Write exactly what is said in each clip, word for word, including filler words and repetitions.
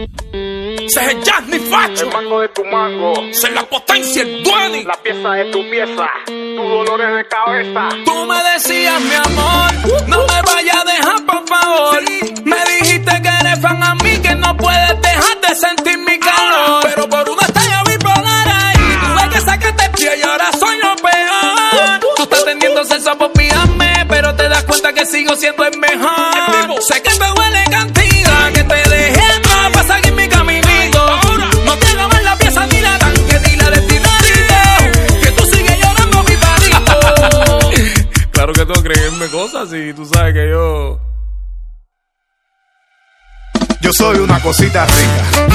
Ese es el Jasmine Facho. El mango de tu mango. Esa es la potencia, el Duani. La pieza de tu pieza. Tus dolores de cabeza. Tú me decías, mi amor, no me vayas a dejar, por favor. Me dijiste que eres fan a mí, que no puedes dejar de sentir mi calor. Pero por una estrella bipolar ahí, tuve que sacarte el pie y ahora soy lo peor. Tú estás teniendo sexo por pillarme, pero te das cuenta que sigo siendo el mejor. Sé que te huele cantidad, que te dejé atrás para seguir mi caminito. No quiero ver la pieza ni la tanque ni la destinadito, que tú sigues llorando mi palito. Claro que tengo que creerme cosas y tú sabes que yo... Yo soy una cosita rica.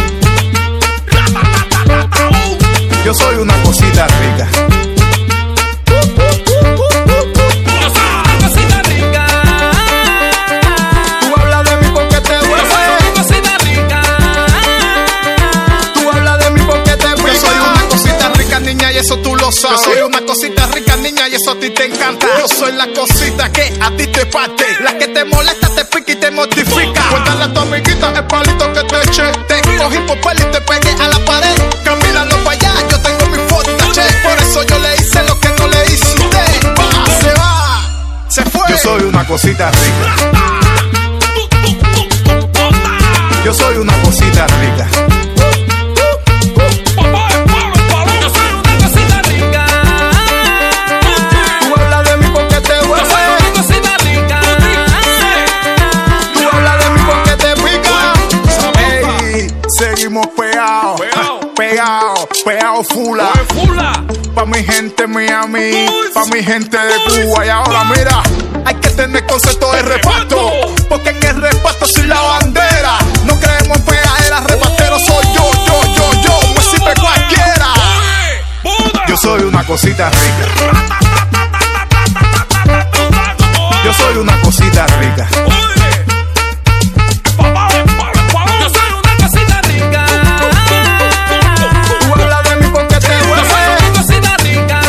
Yo soy una cosita rica. Yo soy una cosita rica. Tú hablas de mí porque te voy. Yo soy una cosita rica. Tú hablas de mí porque te voy. Yo soy una cosita rica, niña, y eso tú lo sabes. Yo soy una cosita rica, niña, y eso a ti te encanta. Yo soy la cosita que a ti te parte, la que te molesta, te pica y te mortifica. Cuéntale a tu amiguita el palito que te eché. Te cogí por pelo y te pegué a la pared. Camínalo para allá, yo tengo mi forta, che. Por eso yo le hice lo que no le hice usted. Va, se va, se fue. Yo soy una cosita rica. Yo soy una cosita rica. Yo soy una cosita rica. Tú hablas de mí porque te voy. Yo soy una cosita rica. Tú hablas de mí porque te pica. Ey, seguimos pegados, Pegao. pegados, pegados fula. Oye, fula. Pa' mi gente Miami, pa' mi gente de Cuba. Y ahora mira, hay que tener concepto de reparto, porque en el reparto soy la bandera. No creemos en pegadera, repastero soy yo, yo, yo, yo. Me sirve cualquiera. Oye, Buda. Yo soy una cosita rica. Yo soy una cosita rica. Oye. Yo soy una cosita rica. Tú hablas de mí porque te voy. Yo soy una cosita rica.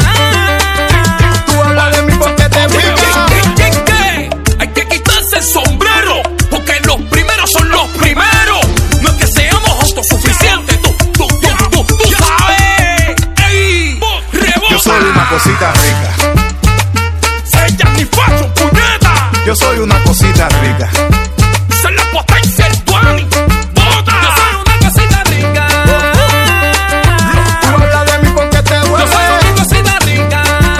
Tú hablas de mí porque te pica. ¿Qué, qué, qué? Hay que quitarse el sombrero, porque los primeros son los primeros. No es que seamos autosuficientes, tú, tú, tú, tú, tú sabes. Ey, rebota. Yo soy una cosita rica. Sella mi facho, puñeta. Yo soy una cosita rica. Esa es la potencia, el Duani. Bota. Yo soy una cosita rica. Tú hablas de mí porque te voy. Yo soy una cosita rica.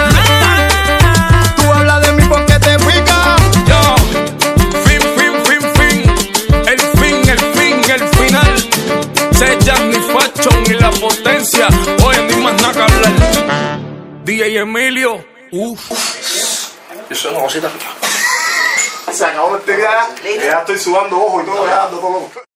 Tú hablas de mí porque te pica. Yo, fin, fin, fin, fin. El fin, el fin, el final. Sella mi facho y la potencia. Oye, ni más nada que hablar. D J Emilio. Uf. Yo soy una cosita rica. Se acabó la actividad. Ya estoy sudando ojo y todo, ya ando todo.